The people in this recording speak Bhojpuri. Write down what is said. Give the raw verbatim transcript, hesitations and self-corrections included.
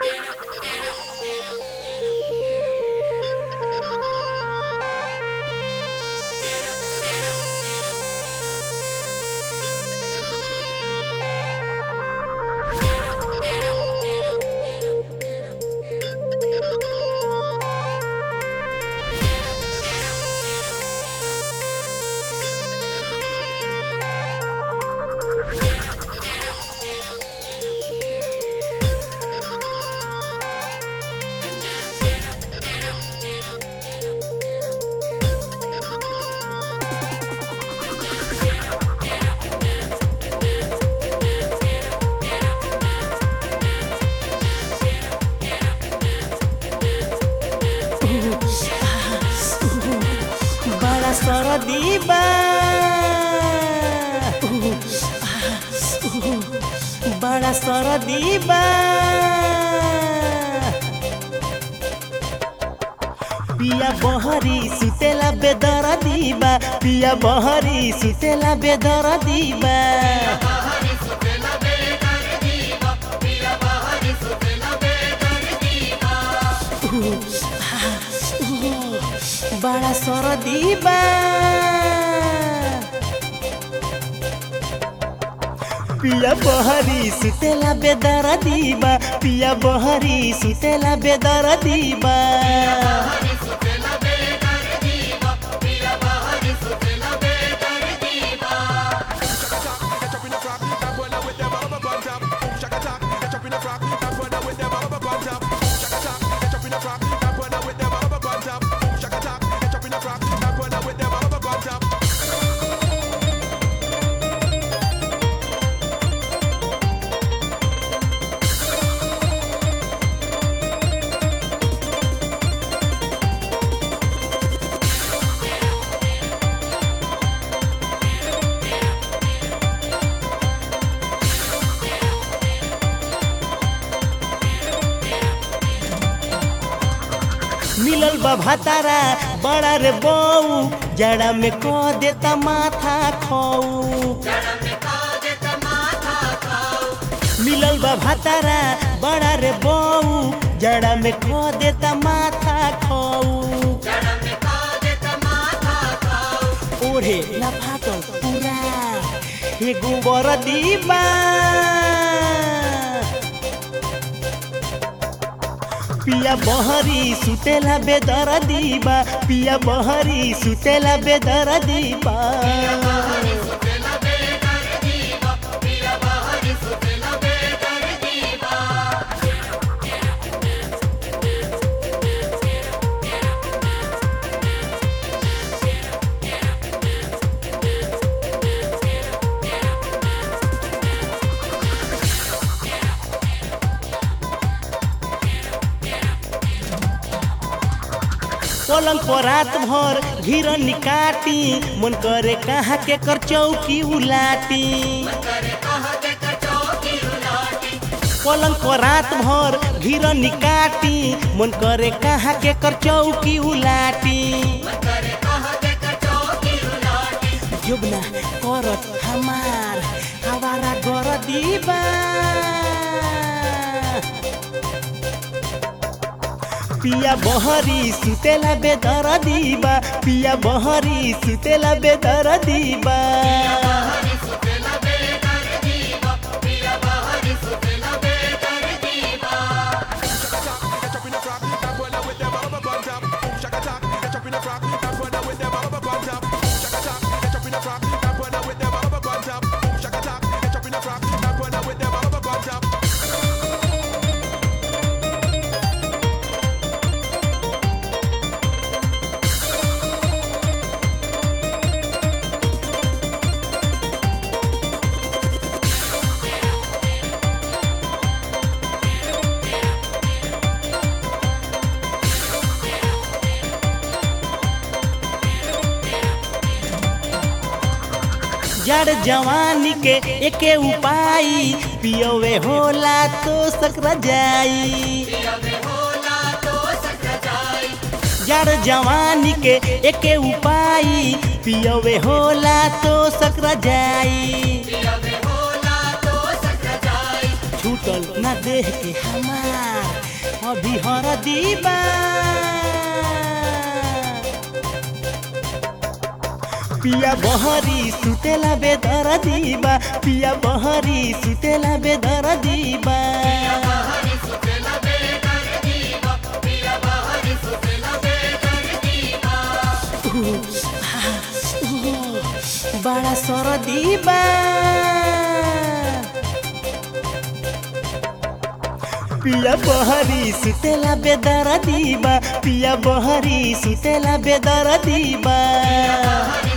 बड़ा सरदी बा बड़ा सरदी बा पिया बहरी सुतेला बेदरदी बा पिया बहरी सुतेला बेदरदी बा बड़ा सरदी बा पिया बहरी सुतेला बेदरदी बा पिया बहरी सुतेला बेदरदी बा मिलल बा भातारा बड़ा रे बऊ जड़ा में को देता माथा खाऊ मिलल बा भातारा बड़ा रे बऊ जड़ा में को देता माथा खाऊ ओढ़े ना फाटल पूरा एगो बरदी बा पिया बहरी सुतेला बेदरदी बा पिया बहरी सुतेला बेदरदी बा पलंग पर रात भर घिरनी काटी मन करे कहाँ के कर चौकी उलाटी पलंग पर रात भर घिरनी काटी मन करे कहाँ के कर चौकी उलाटी जुबना करत हमार हवारा गरदी बा पिया बहरी सुतेला बेदरदी बा पिया बहरी सुतेला बेदरदी बा जड़ जवानी के एके उपाय पियोवे होला तो सकरा जाई जड़ जवानी के एके उपाय पियोवे होला तो सकरा जाई छूटल ना देह के हमार अभी हर दीबा पिया बहरी सुतेला बेदर दीबा पिया बहरी सुतेला बेदर दीबा बड़ा सर दीबा पिया बहरी सुतेला बेदर दीबा पिया बहरी सुतेला बेदर दीबा।